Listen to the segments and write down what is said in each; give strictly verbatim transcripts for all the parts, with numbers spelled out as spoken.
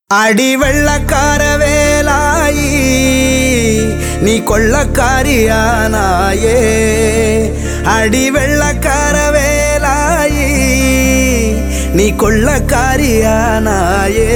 அடி வெள்ளக்கார வேலாயி நீ கொள்ளக்காரியானாயே. அடி வெள்ளக்கார வேலாயி நீ கொள்ளக்காரியானாயே.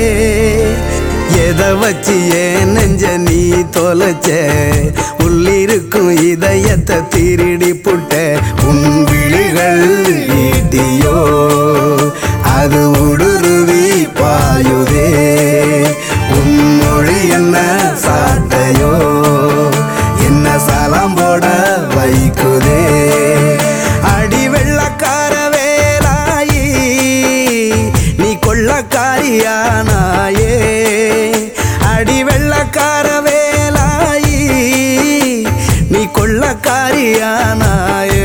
எதை வச்சு ஏன் நெஞ்ச நீ தொலைச்ச, உள்ளிருக்கும் இதயத்தை திருடி புட்ட. உன் விழிகள் ஈட்டியோ அது உடுருவி பாயுதே, உன் மொழி என்ன சாட்டையோ என்ன சலாம் போட வைக்குதே. அடி வெள்ளக்கார வேலாயி நீ கொள்ளக்காரியானாயே. அடி வெள்ளக்கார வேலாயி நீ கொள்ளக்காரியானாயே.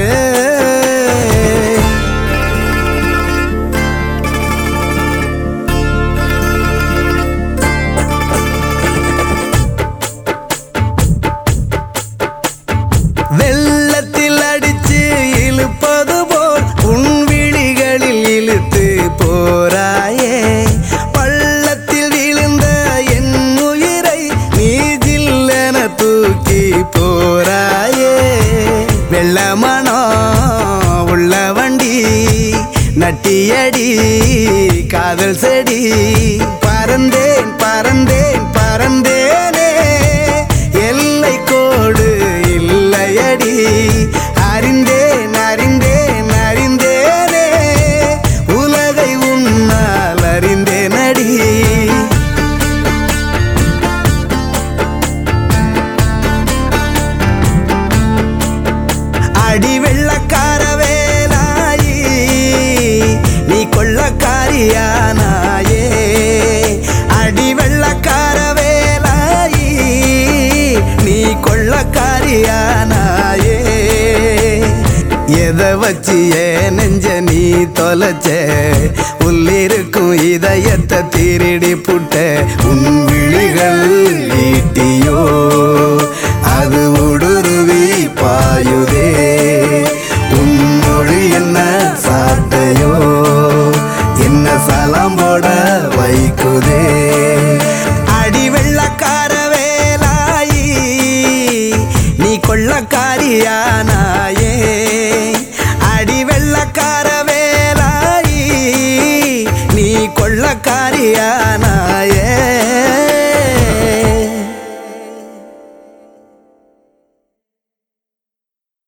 வெள்ளத்தில் அடிச்சு இழுப்பது போல் உன் விழிகளில் இழுத்து போராயே. பள்ளத்தில் விழுந்த என் உயிரை நீ ஜில்லென தூக்கி போராயே. வெள்ளமனோ உள்ள வண்டி நட்டியடி காதல் செடி. பறந்தேன் பறந்தேன் பறந்தேனே எல்லை கோடு இல்லையடி. அறிந்தேன் அறிந்தேன் அறிந்தேனே உலகை உன்னால் அறிந்தேனடி. அடி வெள்ளக்கார வேலாயி நீ கொள்ளக்காரியானாயே. அடி வெள்ளக்கார வேலாயி நீ கொள்ளக்காரியானாயே. எதை வச்சு ஏன் நெஞ்ச நீ தொலைச்ச, உள்ளிருக்கும் இதயத்தை திருடி புட்ட. உன் விழிகள் ஈட்டியோ அது உடுருவி பாயுதே, உன் மொழி என்ன சாட்டையோ என்ன சலாம் போட வைக்குதே. அடி வெள்ளக்கார வேலாயி நீ கொள்ளக்காரியானாயே. அடி வெள்ளக்கார வேலாயி நீ கொள்ளக்காரியா